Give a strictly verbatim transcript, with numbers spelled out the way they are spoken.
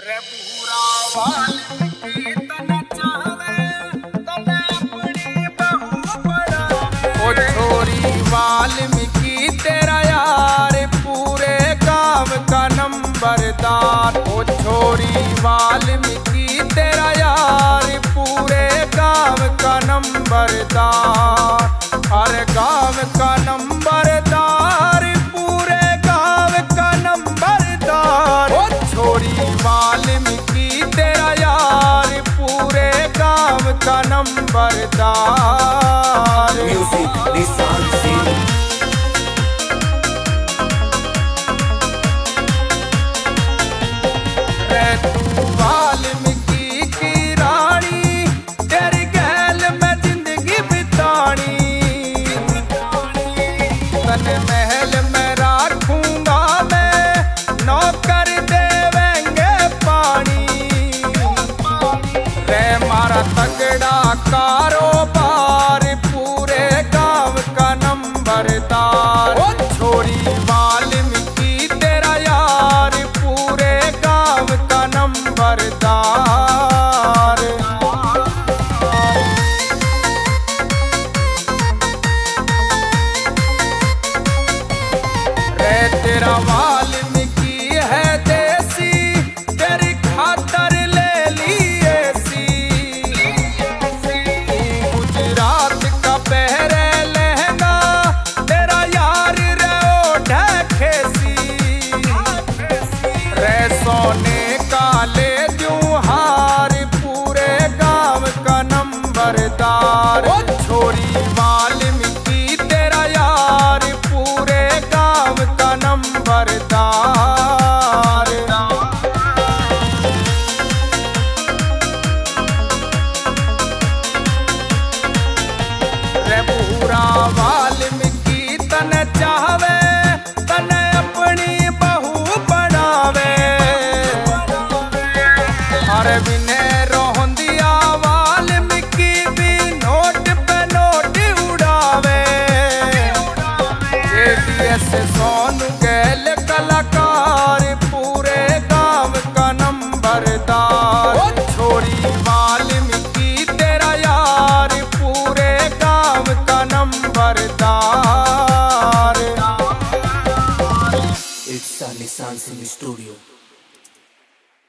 रे पूरा वाल्मीकि तने चाहे तने अपनी बहू बनावे। ओ छोरी वाल्मीकि तेरा यार पूरे गांव का नंबरदार। ओ छोरी वाल्मीकि तेरा यार पूरे गांव का नंबरदार। अरे गांव का नंबरदार पूरे गांव का नंबरदार। ओ छोरी वाल्मीकि तेरा यार पूरे गांव का नंबरदार। Music, this song sing. रे तू वाल्मीकि की रानी तेरी गैल में जिंदगी बितानी। तने महल में रखूंगा मैं नौकर देवेंगे पानी। रे मारा तगड़ा कारोबार पूरे गांव का नंबरदार। ओ छोरी वाल्मीकि तेरा यार पूरे गांव का नंबरदार। रे तेरा वाल्मीकि है देसी तेरी खातर ले लिए सी। गुजरात का पहरे लहंगा तेरा यार रे ओढ़े खेसी। रे सोने का ले दूं हार पूरे गांव का नंबरदार। ओ छोरी वाल्मीकि तेरा यार पूरे गांव का नंबरदार। रे पूरा वाल्मीकि तने चाहवे तने अपनी बहू बनावे। अरे बिने रोहंदिया वाल्मीकि भी नोट पे नोट उड़ावे। एटीएस सौ